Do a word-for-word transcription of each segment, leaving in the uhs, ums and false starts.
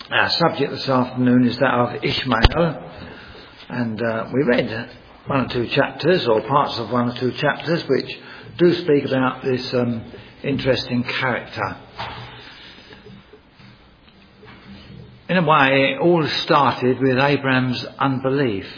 Our subject this afternoon is that of Ishmael, and uh, we read one or two chapters, or parts of one or two chapters, which do speak about this um, interesting character. In a way, it all started with Abraham's unbelief.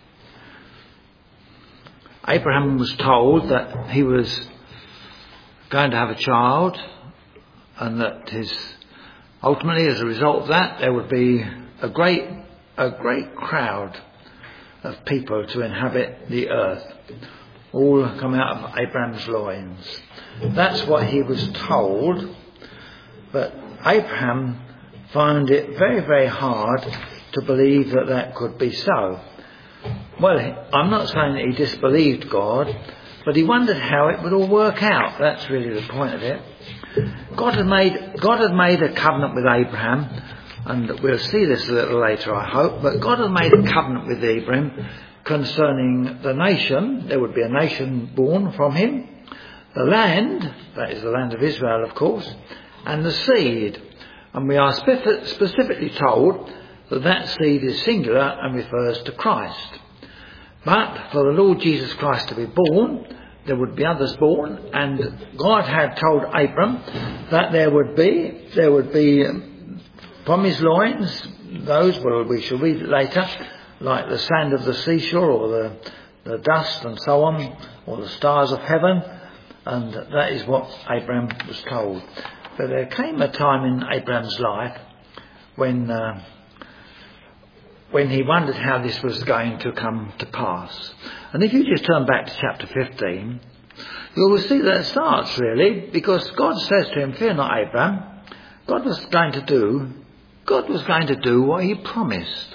Abraham was told that he was going to have a child, and that his ultimately, as a result of that, there would be a great, a great crowd of people to inhabit the earth, all come out of Abraham's loins. That's what he was told, but Abraham found it very, very hard to believe that that could be so. Well, I'm not saying that he disbelieved God, but he wondered how it would all work out. That's really the point of it. God had made God had made a covenant with Abraham, and we'll see this a little later, I hope, but God had made a covenant with Abraham concerning the nation. There would be a nation born from him, the land, that is the land of Israel, of course, and the seed. And we are specifically told that that seed is singular and refers to Christ. But for the Lord Jesus Christ to be born, there would be others born, and God had told Abram that there would be, there would be um, from his loins, those, well, we shall read it later, like the sand of the seashore, or the, the dust and so on, or the stars of heaven, and that is what Abram was told. But there came a time in Abram's life when uh, when he wondered how this was going to come to pass. And if you just turn back to chapter fifteen, you will see that it starts really, because God says to him, "Fear not, Abraham." God was going to do, God was going to do what he promised.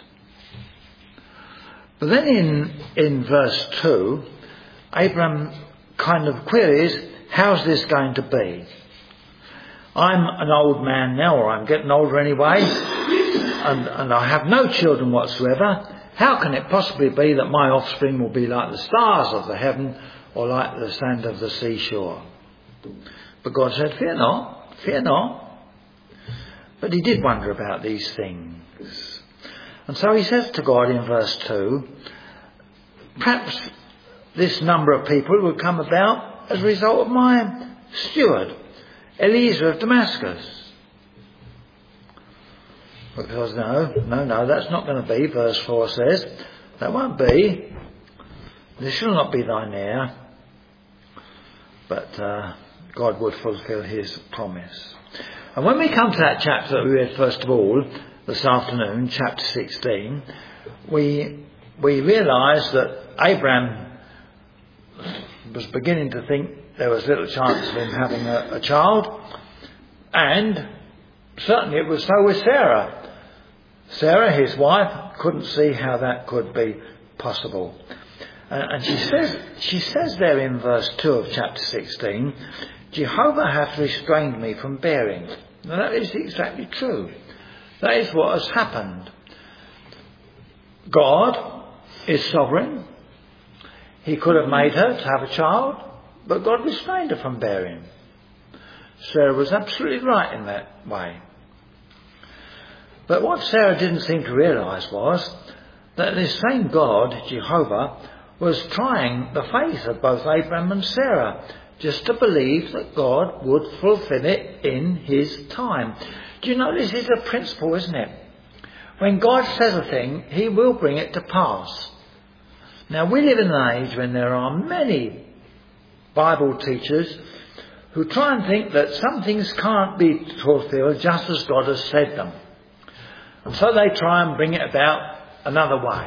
But then in, in verse two, Abraham kind of queries, how's this going to be? I'm an old man now, or I'm getting older anyway, and, and I have no children whatsoever. How can it possibly be that my offspring will be like the stars of the heaven, or like the sand of the seashore? But God said, fear not, fear not. But he did wonder about these things. And so he says to God in verse two, perhaps this number of people would come about as a result of my steward, Eliezer of Damascus. Because no, no, no, that's not going to be, verse four says. That won't be. This shall not be thine heir. But uh, God would fulfill his promise. And when we come to that chapter that we read first of all this afternoon, chapter sixteen, we we realise that Abraham was beginning to think there was little chance of him having a, a child, and certainly it was so with Sarah. Sarah, his wife, couldn't see how that could be possible. Uh, and she says, she says there in verse two of chapter sixteen, Jehovah hath restrained me from bearing. Now that is exactly true. That is what has happened. God is sovereign. He could have made her to have a child, but God restrained her from bearing. Sarah was absolutely right in that way. But what Sarah didn't seem to realise was that this same God, Jehovah, was trying the faith of both Abraham and Sarah, just to believe that God would fulfill it in his time. Do you know, this is a principle, isn't it? When God says a thing, he will bring it to pass. Now, we live in an age when there are many Bible teachers who try and think that some things can't be fulfilled just as God has said them. And so they try and bring it about another way.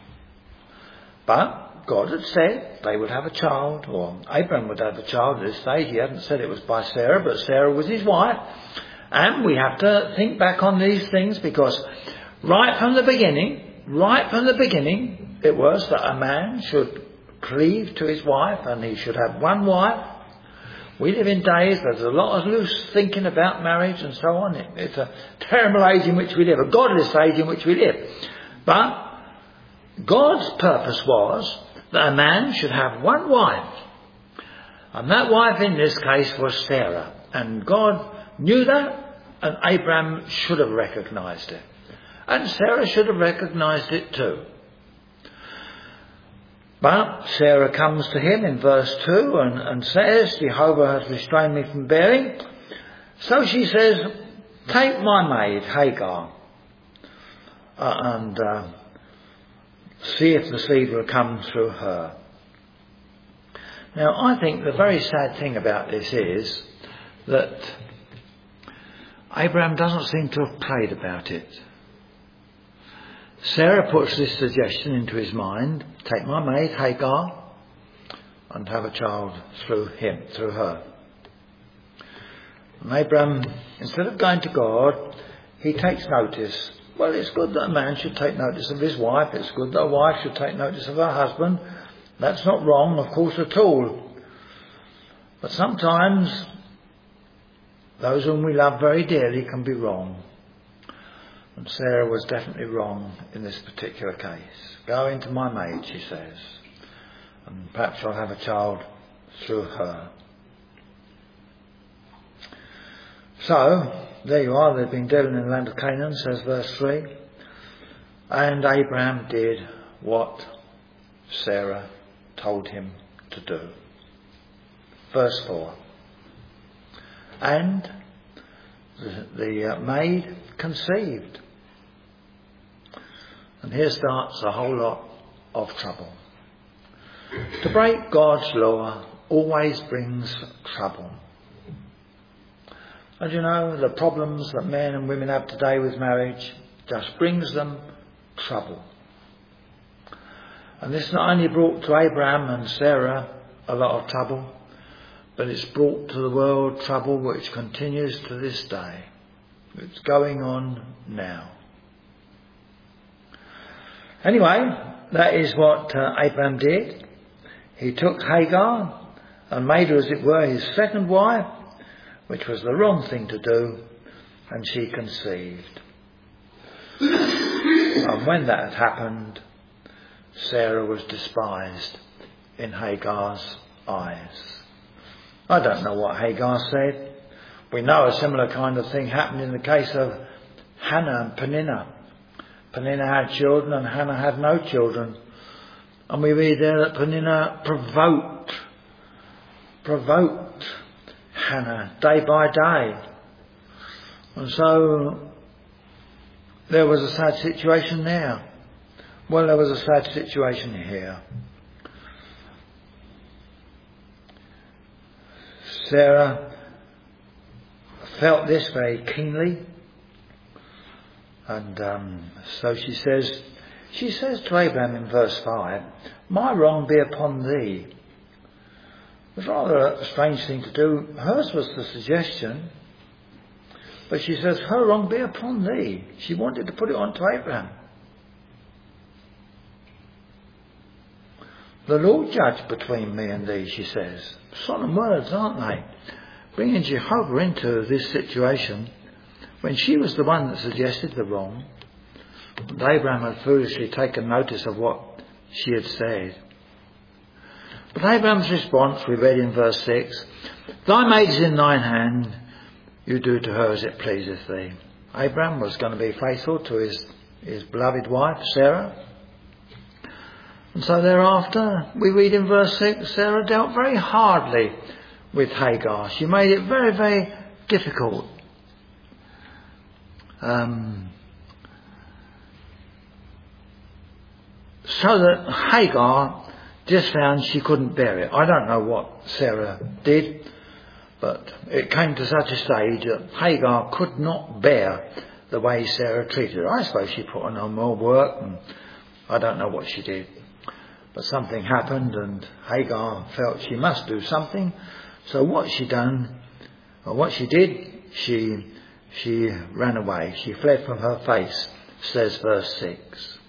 But God had said they would have a child, or Abraham would have a child at this stage. He hadn't said it was by Sarah, but Sarah was his wife. And we have to think back on these things, because right from the beginning, right from the beginning, it was that a man should cleave to his wife and he should have one wife. We live in days where there's a lot of loose thinking about marriage and so on. It, it's a terrible age in which we live, a godless age in which we live. But God's purpose was that a man should have one wife. And that wife in this case was Sarah. And God knew that, and Abraham should have recognised it. And Sarah should have recognised it too. But Sarah comes to him in verse two and, and says, Jehovah has restrained me from bearing. So she says, take my maid, Hagar, uh, and uh, see if the seed will come through her. Now, I think the very sad thing about this is that Abraham doesn't seem to have prayed about it. Sarah puts this suggestion into his mind, take my maid, Hagar, and have a child through him, through her. And Abraham, instead of going to God, he takes notice. Well, it's good that a man should take notice of his wife. It's good that a wife should take notice of her husband. That's not wrong, of course, at all. But sometimes those whom we love very dearly can be wrong. And Sarah was definitely wrong in this particular case. Go into my maid, she says, and perhaps I'll have a child through her. So, there you are, they've been dwelling in the land of Canaan, says verse three. And Abraham did what Sarah told him to do. Verse four. And the, the uh, maid conceived. And here starts a whole lot of trouble. To break God's law always brings trouble. And you know, the problems that men and women have today with marriage just brings them trouble. And this not only brought to Abraham and Sarah a lot of trouble, but it's brought to the world trouble which continues to this day. It's going on now. Anyway, that is what uh, Abraham did. He took Hagar and made her, as it were, his second wife, which was the wrong thing to do, and she conceived. And when that had happened, Sarah was despised in Hagar's eyes. I don't know what Hagar said. We know a similar kind of thing happened in the case of Hannah and Peninnah. Peninnah had children and Hannah had no children. And we read there that Peninnah provoked, provoked Hannah day by day. And so there was a sad situation there. Well, there was a sad situation here. Sarah felt this very keenly. And um, so she says, she says to Abraham in verse five, my wrong be upon thee. It was rather a strange thing to do. Hers was the suggestion. But she says, her wrong be upon thee. She wanted to put it on to Abraham. The Lord judge between me and thee, she says. Solemn words, aren't they? Bringing Jehovah into this situation when she was the one that suggested the wrong. And Abraham had foolishly taken notice of what she had said. But Abraham's response, we read in verse six, thy maid is in thine hand, you do to her as it pleaseth thee. Abraham was going to be faithful to his, his beloved wife, Sarah. And so thereafter, we read in verse six, Sarah dealt very hardly with Hagar. She made it very, very difficult. Um, so that Hagar just found she couldn't bear it. I don't know what Sarah did, but it came to such a stage that Hagar could not bear the way Sarah treated her. I suppose she put on more work, and I don't know what she did. But something happened and Hagar felt she must do something. So what she done, or what she did, she she ran away. She fled from her face, says verse six.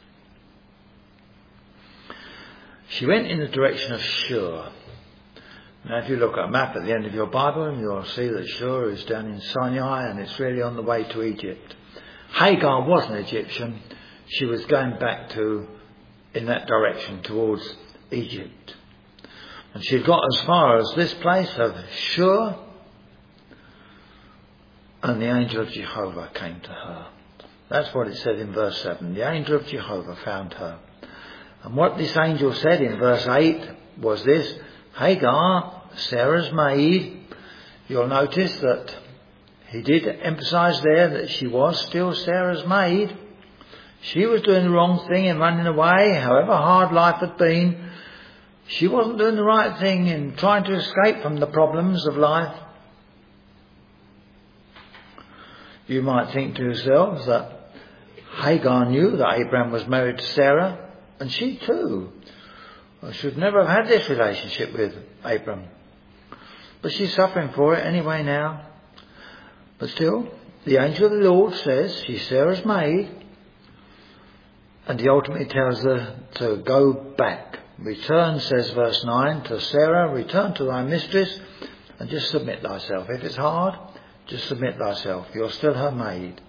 She went in the direction of Shur. Now if you look at a map at the end of your Bible, you'll see that Shur is down in Sinai and it's really on the way to Egypt. Hagar was an Egyptian. She was going back to in that direction towards Egypt. And she'd got as far as this place of Shur. and the angel of Jehovah came to her. That's what it said in verse seven. The angel of Jehovah found her. And what this angel said in verse eight was this: Hagar, Sarah's maid. You'll notice that he did emphasize there that she was still Sarah's maid. She was doing the wrong thing in running away, however hard life had been. She wasn't doing the right thing in trying to escape from the problems of life. You might think to yourselves that Hagar knew that Abraham was married to Sarah, and she too should never have had this relationship with Abraham. But she's suffering for it anyway now. But still, the angel of the Lord says she's Sarah's maid, and he ultimately tells her to go back. Return, says verse nine, to Sarah, return to thy mistress, and just submit thyself. If it's hard, just submit thyself. You're still her maid.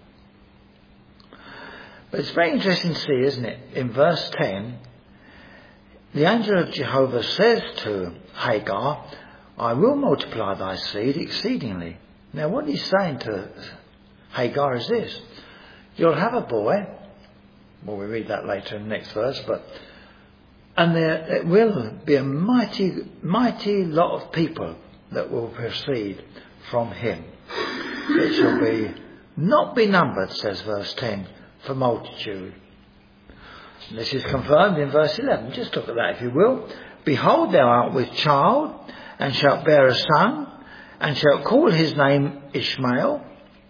But it's very interesting to see, isn't it? In verse ten, the angel of Jehovah says to Hagar, I will multiply thy seed exceedingly. Now what he's saying to Hagar is this: you'll have a boy. Well, we read that later in the next verse, but and there will be a mighty, mighty lot of people that will proceed from him. It shall be not be numbered, says verse ten, for multitude. And this is confirmed in verse eleven. Just look at that if you will. Behold, thou art with child, and shalt bear a son, and shalt call his name Ishmael,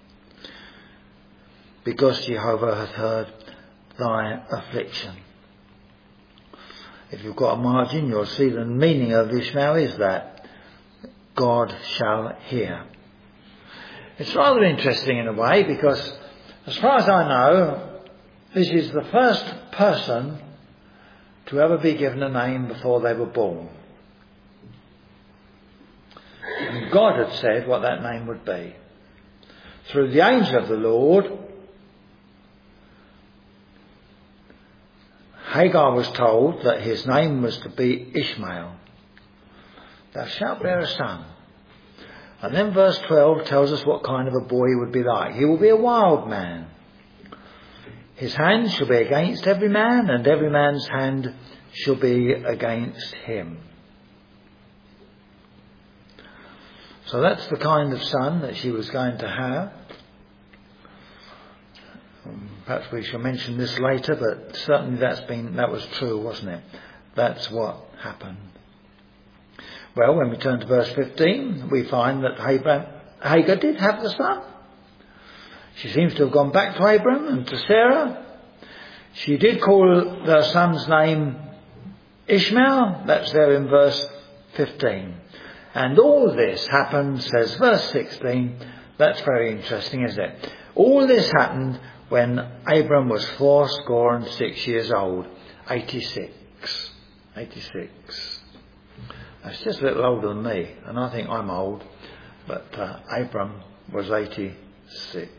because Jehovah hath heard thy affliction. If you've got a margin, you'll see the meaning of Ishmael is that God shall hear. It's rather interesting in a way, because as far as I know, this is the first person to ever be given a name before they were born. And God had said what that name would be. Through the angel of the Lord, Hagar was told that his name was to be Ishmael. Thou shalt bear a son. And then verse twelve tells us what kind of a boy he would be like. He will be a wild man. His hand shall be against every man, and every man's hand shall be against him. So that's the kind of son that she was going to have. Perhaps we shall mention this later, but certainly that's been that was true, wasn't it? That's what happened. Well, when we turn to verse fifteen, we find that Hagar did have the son. She seems to have gone back to Abram and to Sarah. She did call their son's name Ishmael. That's there in verse fifteen. And all this happened, says verse sixteen. That's very interesting, isn't it? All this happened when Abram was fourscore and six years old. eighty-six. eighty-six. That's just a little older than me, and I think I'm old. But uh, Abram was eighty-six.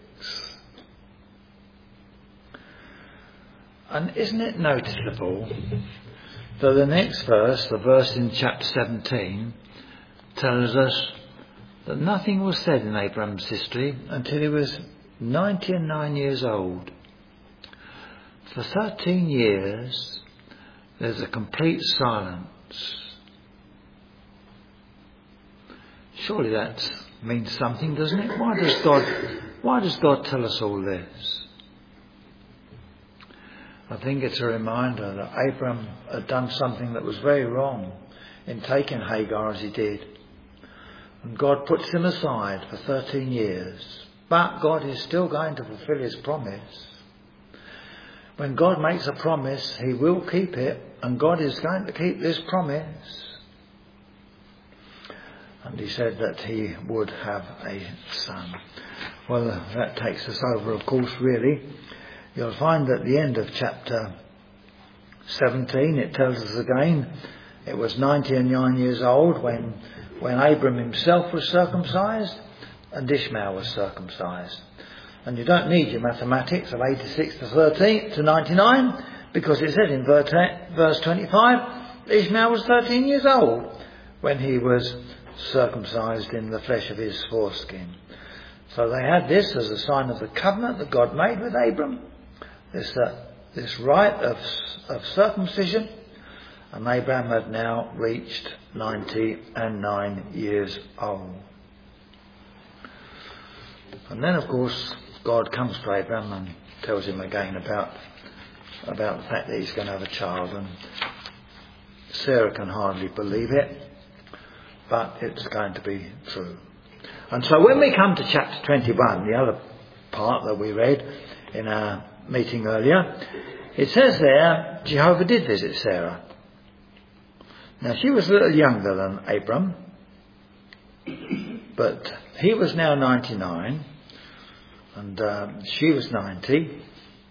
And isn't it noticeable that the next verse, the verse in chapter seventeen, tells us that nothing was said in Abram's history until he was ninety and nine years old. For thirteen years, there's a complete silence. Surely that means something, doesn't it? Why does God, why does God tell us all this? I think it's a reminder that Abram had done something that was very wrong in taking Hagar as he did. And God puts him aside for thirteen years. But God is still going to fulfill his promise. When God makes a promise, he will keep it. And God is going to keep this promise. And he said that he would have a son. Well, that takes us over, of course, really. You'll find at the end of chapter seventeen, it tells us again, it was ninety and nine years old when, when Abram himself was circumcised and Ishmael was circumcised. And you don't need your mathematics of eighty-six to thirteen to ninety-nine, because it said in verse twenty-five, Ishmael was thirteen years old when he was circumcised in the flesh of his foreskin. So they had this as a sign of the covenant that God made with Abram, this uh, this rite of, of circumcision, and Abraham had now reached ninety and nine years old. And then, of course, God comes to Abraham and tells him again about about the fact that he's going to have a child, and Sarah can hardly believe it, but it's going to be true. And so when we come to chapter twenty-one, the other part that we read in our meeting earlier, it says there, Jehovah did visit Sarah. Now she was a little younger than Abram, but he was now ninety-nine, and uh, she was ninety,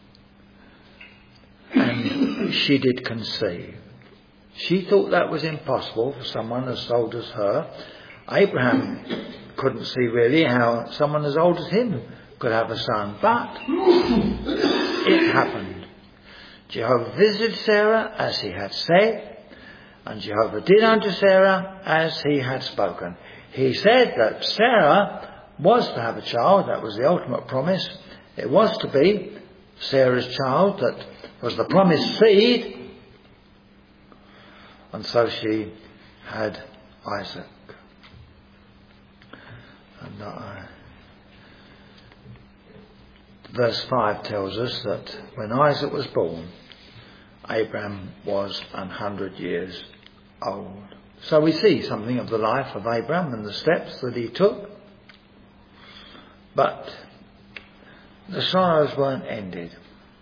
and she did conceive. She thought that was impossible for someone as old as her. Abraham couldn't see really how someone as old as him could have a son, but it happened. Jehovah visited Sarah as he had said, and Jehovah did unto Sarah as he had spoken. He said that Sarah was to have a child. That was the ultimate promise. It was to be Sarah's child that was the promised seed. And so she had Isaac. And uh, verse five tells us that when Isaac was born, Abraham was an hundred years old. So we see something of the life of Abraham and the steps that he took. But the sorrows weren't ended.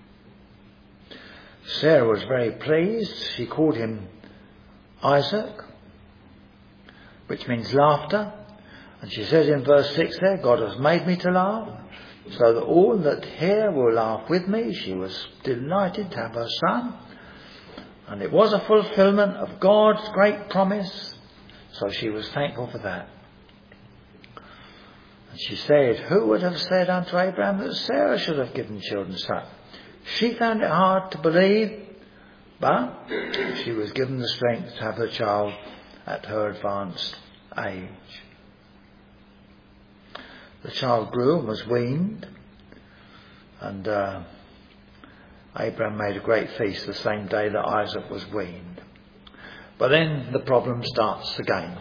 Sarah was very pleased. She called him Isaac, which means laughter. And she says in verse six there, God has made me to laugh, so that all that hear will laugh with me. She was delighted to have her son. And it was a fulfillment of God's great promise. So she was thankful for that. And she said, who would have said unto Abraham that Sarah should have given children suck? She found it hard to believe, but she was given the strength to have her child at her advanced age. The child grew and was weaned, and uh, Abraham made a great feast the same day that Isaac was weaned. But then the problem starts again.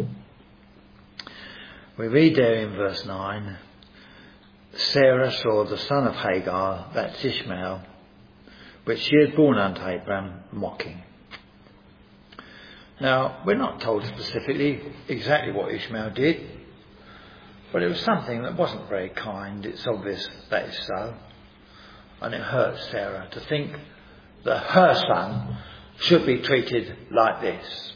We read there in verse nine, Sarah saw the son of Hagar, that's Ishmael, which she had borne unto Abraham, mocking. Now, we're not told specifically exactly what Ishmael did, but it was something that wasn't very kind. It's obvious that is so. And it hurts Sarah to think that her son should be treated like this.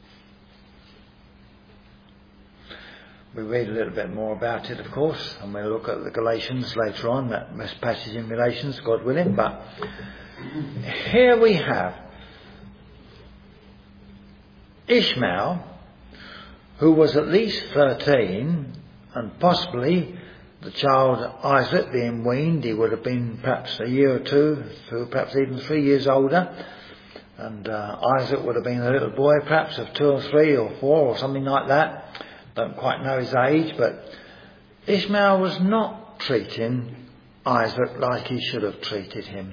We read a little bit more about it, of course, and we'll look at the Galatians later on, that passage in Galatians, God willing. But here we have Ishmael, who was at least thirteen, and possibly the child Isaac being weaned, he would have been perhaps a year or two, perhaps even three years older. And uh, Isaac would have been a little boy, perhaps of two or three or four or something like that. Don't quite know his age, but Ishmael was not treating Isaac like he should have treated him.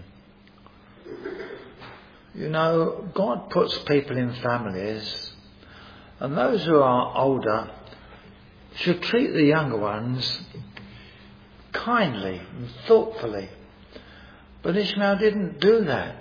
You know, God puts people in families, and those who are older should treat the younger ones kindly and thoughtfully. But Ishmael didn't do that.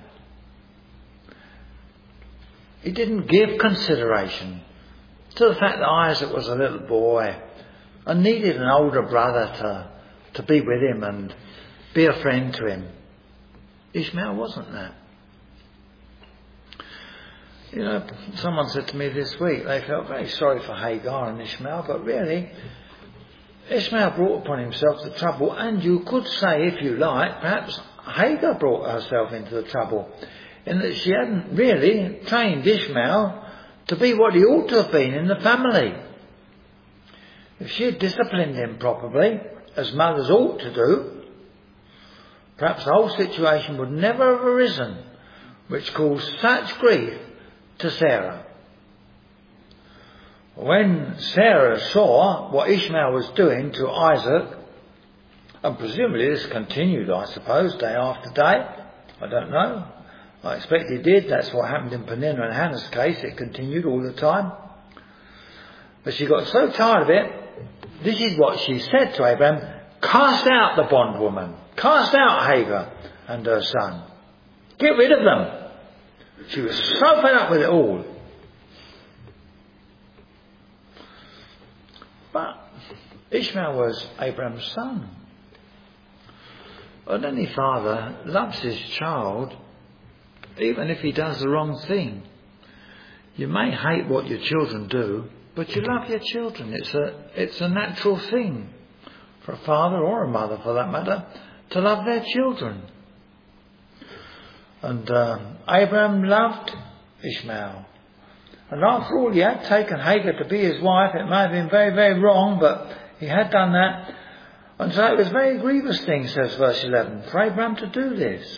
He didn't give consideration to the fact that Isaac was a little boy and needed an older brother to, to be with him and be a friend to him. Ishmael wasn't that. You know, someone said to me this week they felt very sorry for Hagar and Ishmael, but really Ishmael brought upon himself the trouble, and you could say, if you like, perhaps Hagar brought herself into the trouble, in that she hadn't really trained Ishmael to be what he ought to have been in the family. If she had disciplined him properly, as mothers ought to do, perhaps the whole situation would never have arisen, which caused such grief to Sarah. When Sarah saw what Ishmael was doing to Isaac, And presumably this continued, I suppose, day after day. I don't know. I expect it did. That's what happened in Peninnah and Hannah's case. It continued all the time. But she got so tired of it, this is what she said to Abraham: cast out the bondwoman. Cast out Hagar and her son. Get rid of them. She was so fed up with it all. But Ishmael was Abraham's son. And any father loves his child, even if he does the wrong thing. You may hate what your children do, but you love your children. It's a, it's a natural thing for a father or a mother, for that matter, to love their children. And um, Abraham loved Ishmael. And after all, he had taken Hagar to be his wife. It may have been very, very wrong, but he had done that. And so it was a very grievous thing, says verse eleven, for Abraham to do this.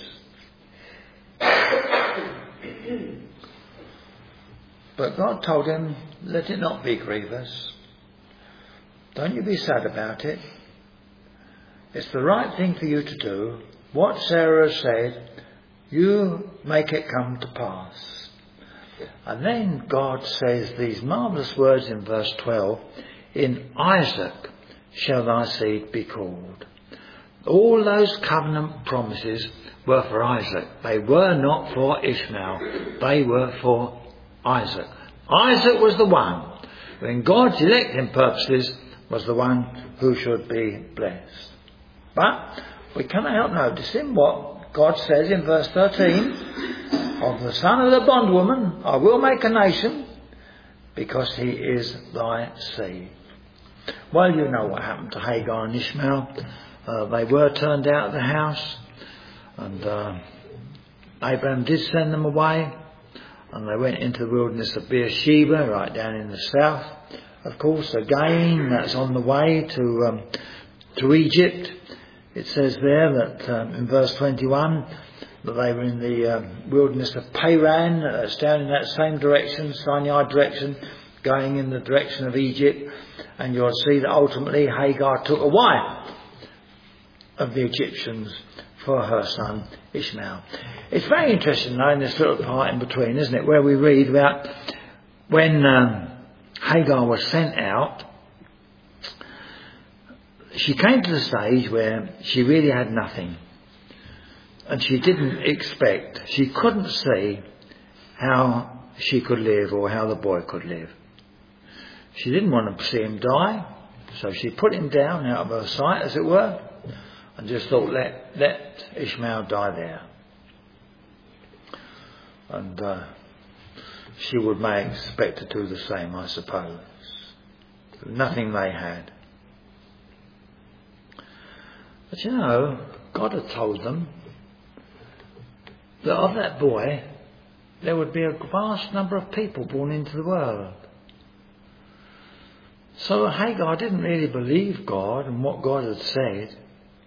But God told him, let it not be grievous. Don't you be sad about it. It's the right thing for you to do. What Sarah has said, you make it come to pass. And then God says these marvellous words in verse twelve, in Isaac shall thy seed be called. All those covenant promises were for Isaac. They were not for Ishmael. They were for Isaac. Isaac was the one, when God's electing purposes, was the one who should be blessed. But we cannot help noticing what God says in verse thirteen, of the son of the bondwoman I will make a nation, because he is thy seed. Well, you know what happened to Hagar and Ishmael. Uh, they were turned out of the house, and uh, Abraham did send them away, and they went into the wilderness of Beersheba, right down in the south. Of course, again, that's on the way to um, to Egypt. It says there that um, in verse twenty-one that they were in the um, wilderness of Paran. Uh, it's down in that same direction, Sinai direction, going in the direction of Egypt. And you'll see that ultimately Hagar took a wife of the Egyptians for her son Ishmael. It's very interesting though, in this little part in between, isn't it, where we read about when um, Hagar was sent out, she came to the stage where she really had nothing. And she didn't expect, she couldn't see how she could live or how the boy could live. She didn't want to see him die, so she put him down out of her sight, as it were, and just thought, let, let Ishmael die there. And uh, she would may expect to do the same, I suppose. Nothing they had. But you know, God had told them that of that boy there would be a vast number of people born into the world. So Hagar didn't really believe God and what God had said.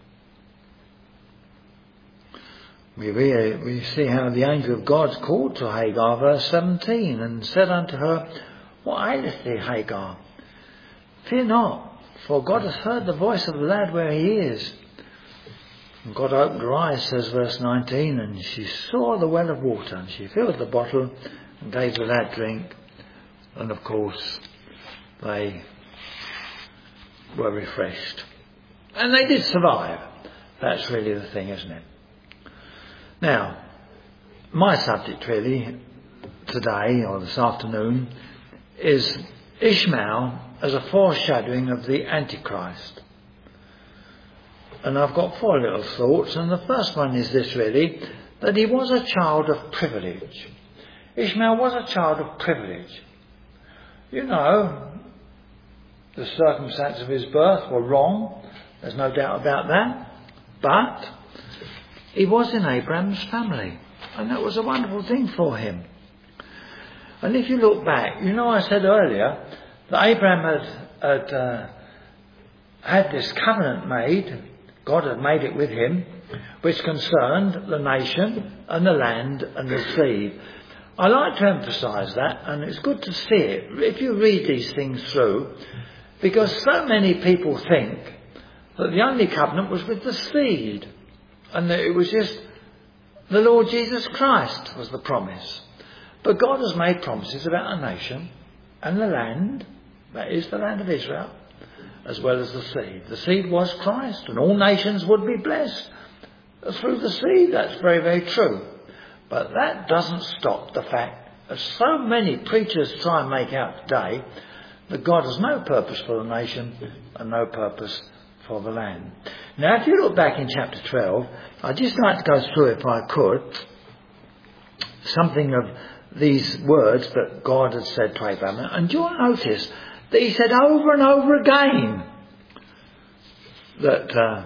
We, read, we see how the angel of God called to Hagar, verse seventeen, and said unto her, what aileth thee, Hagar? Fear not, for God hath heard the voice of the lad where he is. And God opened her eyes, says verse nineteen, and she saw the well of water, and she filled the bottle and gave the lad drink. And of course, they were refreshed. And they did survive. That's really the thing, isn't it? Now, my subject really today, or this afternoon, is Ishmael as a foreshadowing of the Antichrist. And I've got four little thoughts, and the first one is this really, that he was a child of privilege. Ishmael was a child of privilege. You know, the circumstances of his birth were wrong, there's no doubt about that, but he was in Abraham's family, and that was a wonderful thing for him. And if you look back, you know I said earlier that Abraham had, had, uh, had this covenant made, God had made it with him, which concerned the nation and the land and the seed. I like to emphasise that, and it's good to see it if you read these things through, because so many people think that the only covenant was with the seed, and that it was just the Lord Jesus Christ was the promise. But God has made promises about a nation and the land, that is the land of Israel, as well as the seed. The seed was Christ, and all nations would be blessed through the seed. That's very, very true. But that doesn't stop the fact, as so many preachers try and make out today, that God has no purpose for the nation and no purpose for the land. Now, if you look back in chapter twelve, I'd just like to go through, if I could, something of these words that God had said to Abraham. And you'll notice that he said over and over again that uh,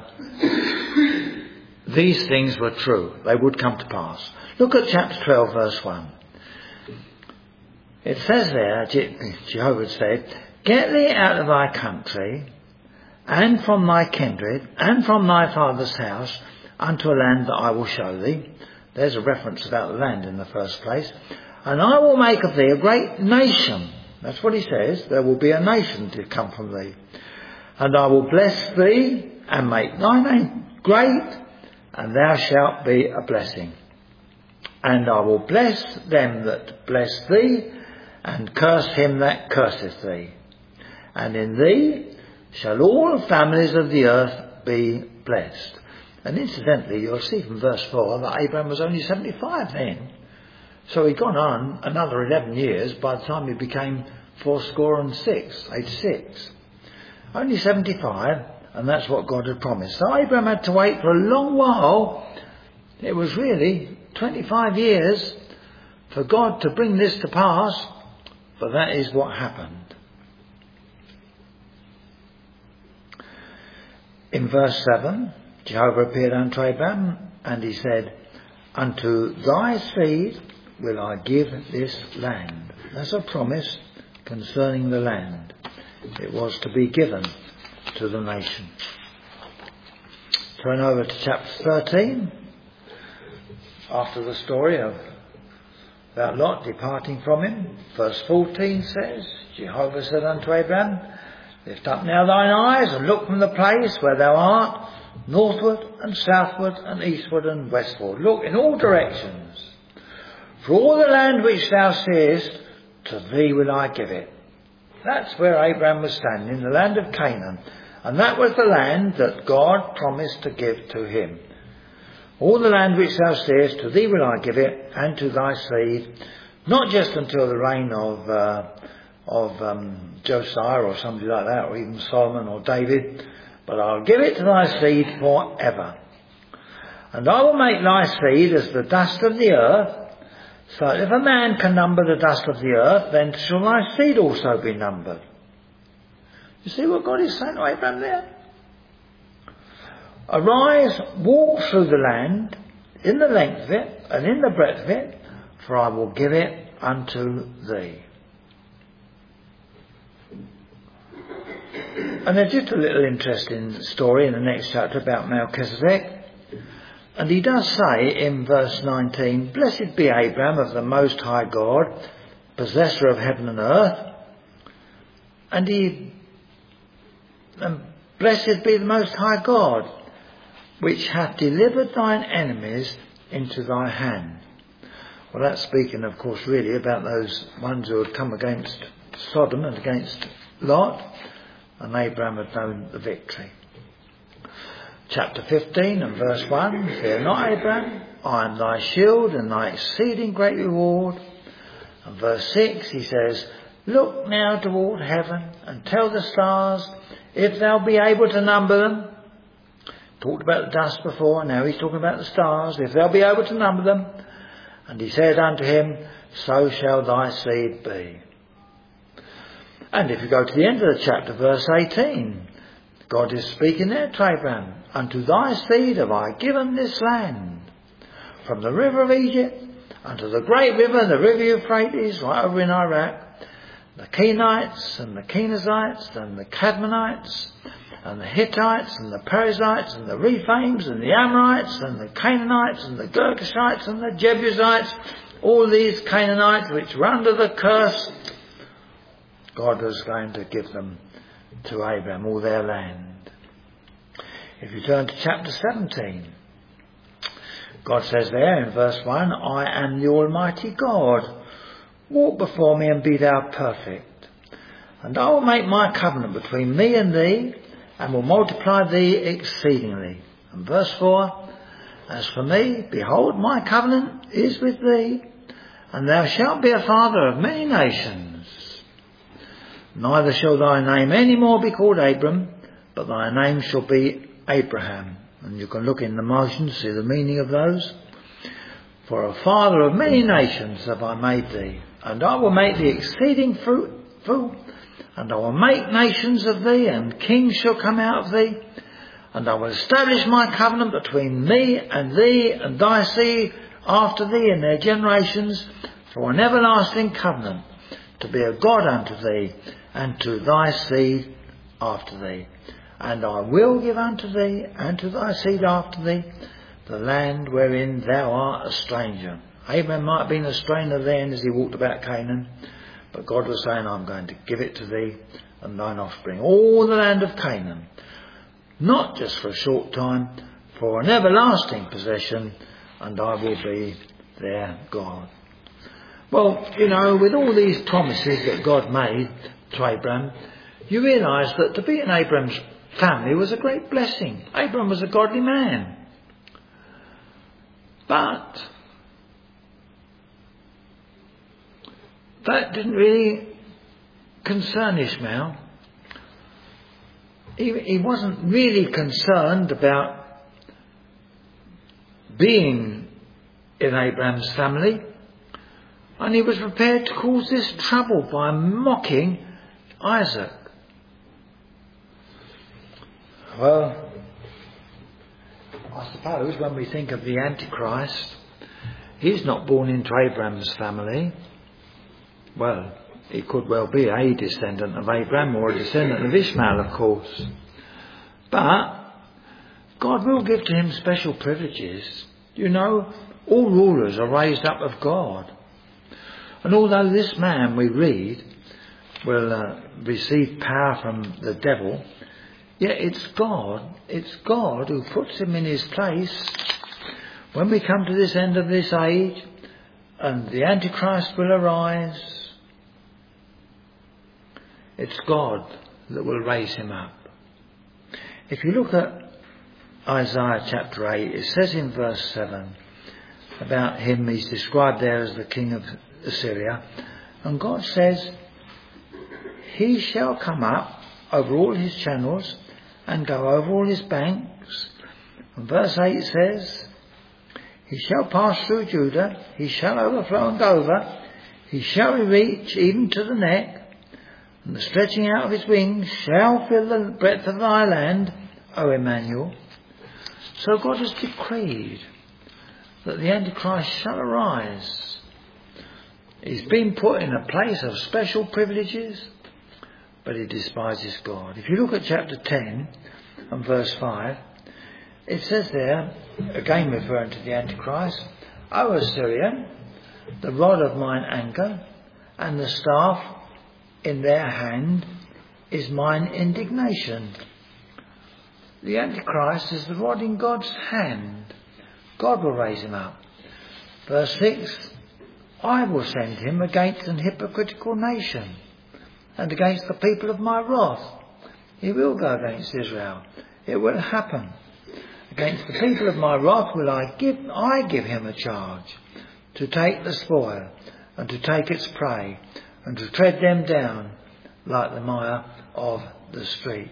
these things were true. They would come to pass. Look at chapter twelve, verse one. It says there, Jehovah said, "Get thee out of thy country, and from thy kindred, and from thy father's house, unto a land that I will show thee." There's a reference about the land in the first place. "And I will make of thee a great nation." That's what he says. There will be a nation to come from thee. "And I will bless thee, and make thy name great, and thou shalt be a blessing. And I will bless them that bless thee, and curse him that curseth thee. And in thee shall all families of the earth be blessed." And incidentally, you'll see from verse four that Abraham was only seventy-five then. So he'd gone on another eleven years by the time he became fourscore and six, eighty-six. Only seventy-five, and that's what God had promised. So Abraham had to wait for a long while. It was really twenty-five years for God to bring this to pass, but that is what happened. In verse seven, Jehovah appeared unto Abraham, and he said, "Unto thy seed will I give this land." That's a promise concerning the land. It was to be given to the nation. Turn over to chapter thirteen. After the story of about Lot departing from him, verse fourteen says, Jehovah said unto Abraham, "Lift up now thine eyes, and look from the place where thou art, northward and southward and eastward and westward. Look in all directions. For all the land which thou seest, to thee will I give it." That's where Abraham was standing, the land of Canaan. And that was the land that God promised to give to him. "All the land which thou seest, to thee will I give it, and to thy seed," not just until the reign of uh, of um, Josiah or somebody like that, or even Solomon or David, "but I'll give it to thy seed forever. And I will make thy seed as the dust of the earth, so that if a man can number the dust of the earth, then shall thy seed also be numbered." You see what God is saying to Abraham there? "Arise, walk through the land, in the length of it, and in the breadth of it, for I will give it unto thee." And there's just a little interesting story in the next chapter about Melchizedek. And he does say in verse nineteen, "Blessed be Abraham of the Most High God, possessor of heaven and earth. And he, and blessed be the Most High God, which hath delivered thine enemies into thy hand." Well, that's speaking, of course, really about those ones who had come against Sodom and against Lot, and Abraham had known the victory. Chapter fifteen and verse one, "Fear not, Abraham, I am thy shield and thy exceeding great reward." And verse six, he says, "Look now toward heaven and tell the stars, if thou be able to number them." Talked about the dust before, now he's talking about the stars. "If thou be able to number them." And he said unto him, "So shall thy seed be." And if you go to the end of the chapter, verse eighteen, God is speaking there to Abraham, "Unto thy seed have I given this land, from the river of Egypt unto the great river, the river Euphrates, right over in Iraq, the Kenites and the Kenizzites and the Cadmonites and the Hittites and the Perizzites and the Rephaims and the Amorites and the Canaanites and the Girgashites and the Jebusites," all these Canaanites which were under the curse, God was going to give them to Abraham, all their land. If you turn to chapter seventeen, God says there in verse one, I am the Almighty God. Walk before me and be thou perfect. And I will make my covenant between me and thee, and will multiply thee exceedingly. And verse four, as for me, behold, my covenant is with thee, and thou shalt be a father of many nations. Neither shall thy name any more be called Abram, but thy name shall be Abraham. And you can look in the margin to see the meaning of those. For a father of many nations have I made thee, and I will make thee exceeding fruitful, and I will make nations of thee, and kings shall come out of thee. And I will establish my covenant between me and thee and thy seed after thee in their generations for an everlasting covenant, to be a God unto thee and to thy seed after thee. And I will give unto thee and to thy seed after thee the land wherein thou art a stranger. Abraham might have been a stranger then as he walked about Canaan, but God was saying, I'm going to give it to thee and thine offspring, all the land of Canaan, not just for a short time, for an everlasting possession, and I will be their God. Well, you know, with all these promises that God made to Abraham, you realise that to be in Abraham's family was a great blessing. Abraham was a godly man. But that didn't really concern Ishmael. He, he wasn't really concerned about being in Abraham's family, and he was prepared to cause this trouble by mocking Isaac. Well, I suppose when we think of the Antichrist, he's not born into Abraham's family. Well, he could well be a descendant of Abraham or a descendant of Ishmael, of course. But God will give to him special privileges. You know, all rulers are raised up of God. And although this man, we read, will uh, receive power from the devil, yet it's God, it's God who puts him in his place. When we come to this end of this age, and the Antichrist will arise, it's God that will raise him up. If you look at Isaiah chapter eight, it says in verse seven about him, he's described there as the king of Assyria, and God says, he shall come up over all his channels and go over all his banks. And verse eight says, he shall pass through Judah, he shall overflow and go over, he shall reach even to the neck, and the stretching out of his wings shall fill the breadth of thy land, O Emmanuel. So God has decreed that the Antichrist shall arise. He's been put in a place of special privileges, but he despises God. If you look at chapter ten and verse five, it says there, again referring to the Antichrist, O Assyrian, the rod of mine anger, and the staff in their hand is mine indignation. The Antichrist is the rod in God's hand. God will raise him up. Verse six, I will send him against an hypocritical nation, and against the people of my wrath. He will go against Israel. It will happen. Against the people of my wrath will I give, I give him a charge, to take the spoil, and to take its prey, and to tread them down like the mire of the streets.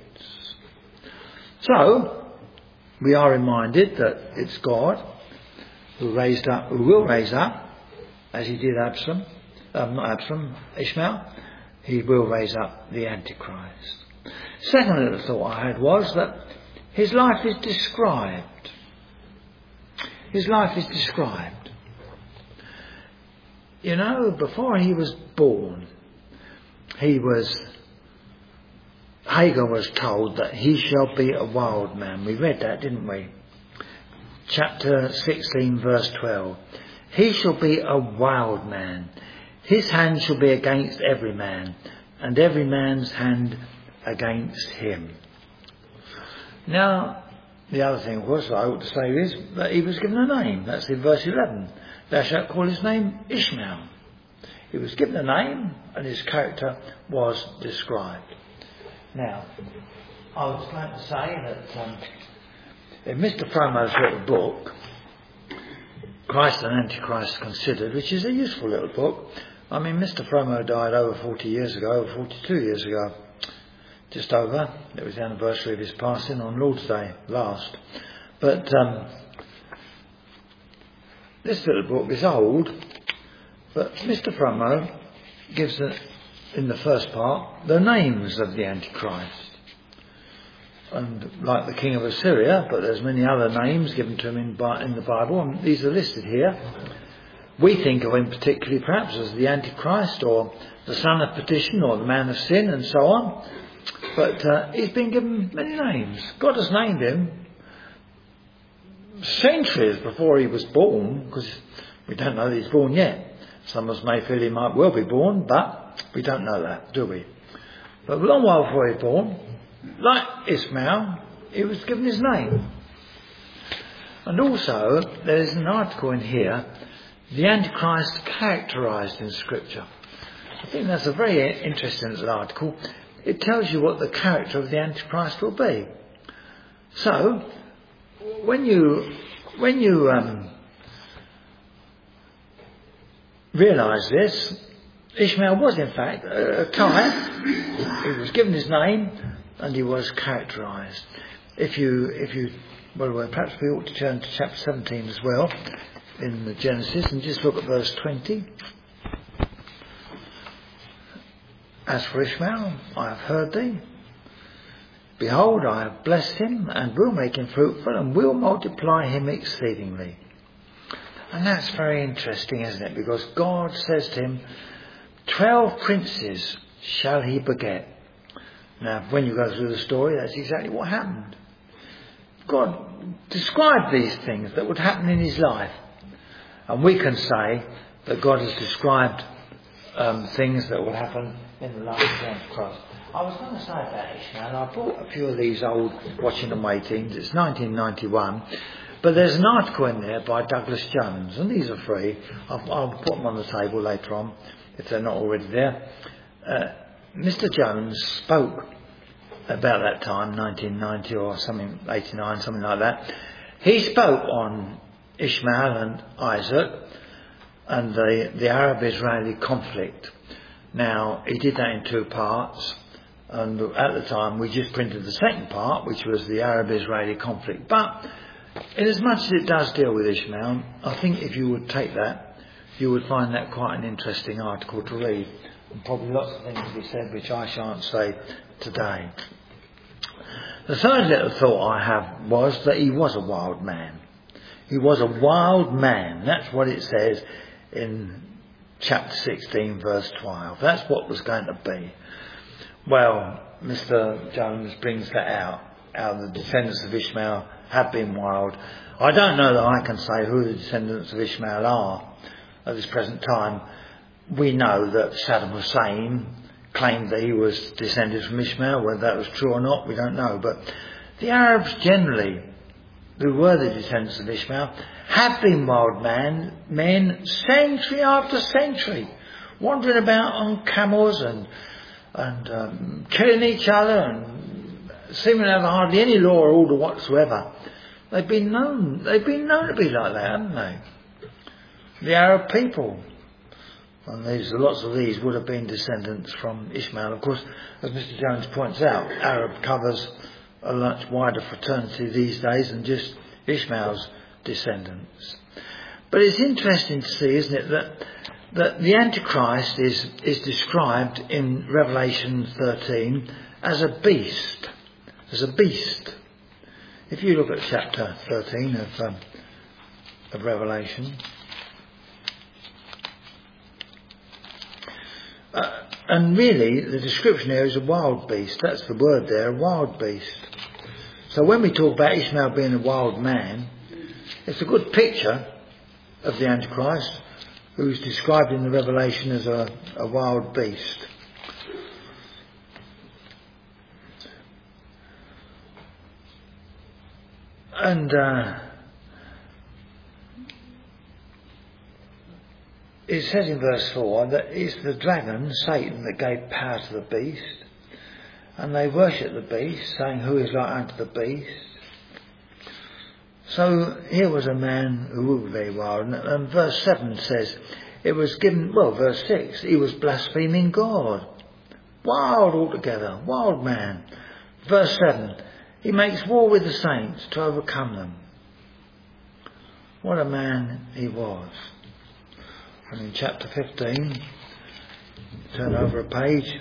So, we are reminded that it's God who raised up, who will raise up, as he did Absalom, um, not Absalom, Ishmael, he will raise up the Antichrist. Second little thought I had was that his life is described. His life is described. You know, before he was born, he was, Hagar was told that he shall be a wild man. We read that, didn't we? Chapter sixteen, verse twelve. He shall be a wild man. His hand shall be against every man, and every man's hand against him. Now, the other thing, of course, I ought to say is that he was given a name. That's in verse eleven. Thou shalt call his name Ishmael. He was given a name and his character was described. Now, I was going to say that um, in Mister Fromo's little book, Christ and Antichrist Considered, which is a useful little book. I mean, Mister Fromo died over forty years ago, over forty-two years ago, just over. It was the anniversary of his passing on Lord's Day last. But um, this little book is old, but Mister Fromo gives, a, in the first part, the names of the Antichrist. And like the king of Assyria, but there's many other names given to him in, in the Bible, and these are listed here. We think of him particularly perhaps as the Antichrist or the son of perdition or the man of sin and so on. But uh, he's been given many names. God has named him centuries before he was born, because we don't know that he's born yet. Some of us may feel he might well be born, but we don't know that, do we? But a long while before he was born, like Ishmael, he was given his name. And also, there is an article in here, the Antichrist characterised in Scripture. I think that's a very interesting little article. It tells you what the character of the Antichrist will be. So, when you when you um, realise this, Ishmael was in fact a, a type. He was given his name and he was characterised. If you if you well, well perhaps we ought to turn to chapter seventeen as well in the Genesis and just look at verse twenty. As for Ishmael, I have heard thee. Behold, I have blessed him, and will make him fruitful, and will multiply him exceedingly. And that's very interesting, isn't it? Because God says to him, twelve princes shall he beget. Now, when you go through the story, that's exactly what happened. God described these things that would happen in his life. And we can say that God has described um, things that will happen in the life of the Antichrist. I was going to say about Ishmael, I bought a few of these old Watching and Waitings. It's nineteen ninety-one. But there's an article in there by Douglas Jones, and these are free. I'll, I'll put them on the table later on, if they're not already there. Uh, Mister Jones spoke about that time, nineteen ninety or something, eighty-nine, something like that. He spoke on Ishmael and Isaac and the, the Arab-Israeli conflict. Now, he did that in two parts, and at the time we just printed the second part, which was the Arab-Israeli conflict. But in as much as it does deal with Ishmael, I think if you would take that, you would find that quite an interesting article to read. And probably lots of things to be said which I shan't say today. The third little thought I have was that he was a wild man. He was a wild man. That's what it says in chapter sixteen, verse twelve. That's what was going to be. Well, Mister Jones brings that out. How the descendants of Ishmael have been wild. I don't know that I can say who the descendants of Ishmael are at this present time. We know that Saddam Hussein claimed that he was descended from Ishmael. Whether that was true or not, we don't know. But the Arabs generally, who were the descendants of Ishmael, have been wild man, men century after century, wandering about on camels and and um, killing each other and seeming to have hardly any law or order whatsoever. They've been known, they've been known to be like that, haven't they? The Arab people. And these, lots of these would have been descendants from Ishmael. Of course, as Mister Jones points out, Arab covers a much wider fraternity these days than just Ishmael's descendants. But it's interesting to see, isn't it, that that the Antichrist is is described in Revelation thirteen as a beast, as a beast. If you look at chapter thirteen of um, of Revelation, uh, and really the description here is a wild beast. That's the word there, a wild beast. So when we talk about Ishmael being a wild man, it's a good picture of the Antichrist, who's described in the Revelation as a, a wild beast. And uh, it says in verse four that it's the dragon, Satan, that gave power to the beast. And they worship the beast, saying, "Who is like unto the beast?" So here was a man who was very wild. And, and verse seven says, it was given, well, verse six, he was blaspheming God. Wild altogether, wild man. Verse seven, he makes war with the saints to overcome them. What a man he was. And in chapter fifteen, turn over a page.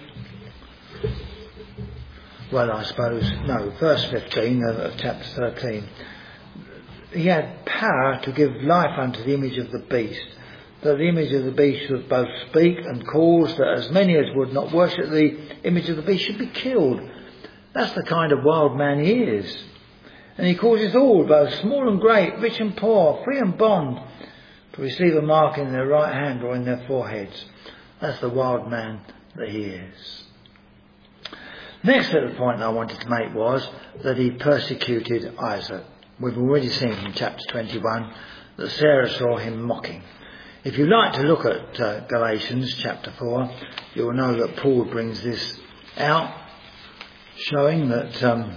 Well, I suppose, no, verse fifteen of, of chapter thirteen. He had power to give life unto the image of the beast, that the image of the beast should both speak and cause that as many as would not worship the image of the beast should be killed. That's the kind of wild man he is. And he causes all, both small and great, rich and poor, free and bond, to receive a mark in their right hand or in their foreheads. That's the wild man that he is. Next little point I wanted to make was that he persecuted Isaac. We've already seen from chapter twenty-one that Sarah saw him mocking. If you like to look at uh, Galatians chapter four, you will know that Paul brings this out, showing that um,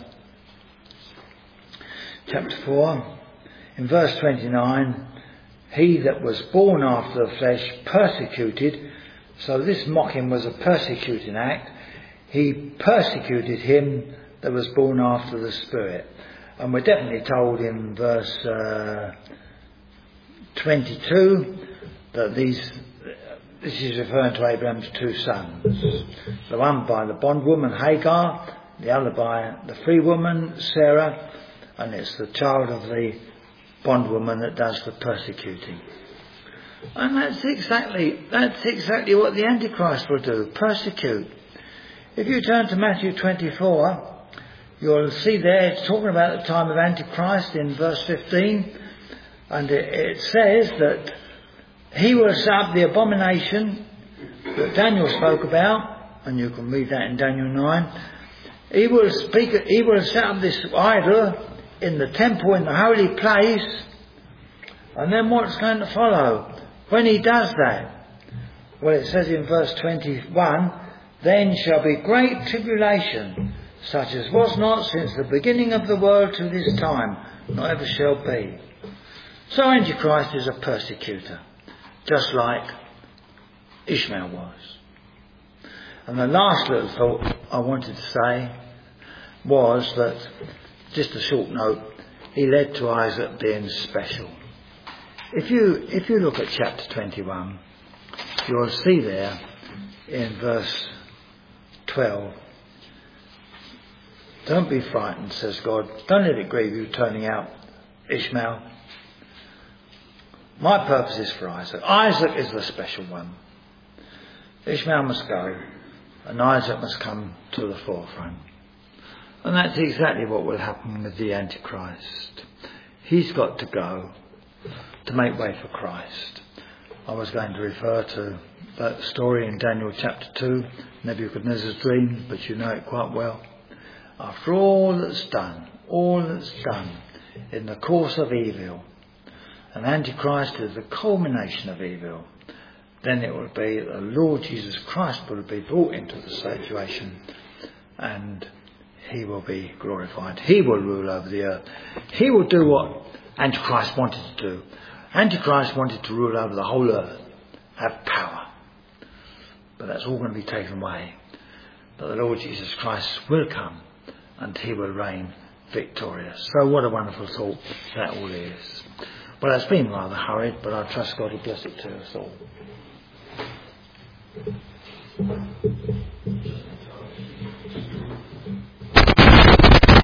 chapter four, in verse twenty-nine, he that was born after the flesh persecuted, so this mocking was a persecuting act, he persecuted him that was born after the Spirit. And we're definitely told in verse uh, twenty-two that these, this is referring to Abraham's two sons. The one by the bondwoman Hagar, the other by the free woman Sarah, and it's the child of the bondwoman that does the persecuting. And that's exactly, that's exactly what the Antichrist will do, persecute. If you turn to Matthew twenty-four, you'll see there it's talking about the time of Antichrist in verse fifteen, and it, it says that he will set up the abomination that Daniel spoke about, and you can read that in Daniel nine. He will speak, he will set up this idol in the temple in the holy place, and then what's going to follow when he does that? Well, it says in verse twenty-one, then shall be great tribulation, such as was not since the beginning of the world to this time, nor ever shall be. So Antichrist is a persecutor, just like Ishmael was. And the last little thought I wanted to say was that, just a short note, he led to Isaac being special. If you if you look at chapter twenty-one, you'll see there in verse twelve, don't be frightened, says God. Don't let it grieve you turning out Ishmael. My purpose is for Isaac. Isaac is the special one. Ishmael must go, and Isaac must come to the forefront. And that's exactly what will happen with the Antichrist. He's got to go to make way for Christ. I was going to refer to that story in Daniel chapter two, Nebuchadnezzar's dream, but you know it quite well. After all that's done, all that's done in the course of evil, and Antichrist is the culmination of evil, then it will be the Lord Jesus Christ will be brought into the situation, and he will be glorified. He will rule over the earth. He will do what Antichrist wanted to do. Antichrist wanted to rule over the whole earth, have power. But that's all going to be taken away. But the Lord Jesus Christ will come, and he will reign victorious. So what a wonderful thought that all is. Well, it's been rather hurried, but I trust God will bless it to us all.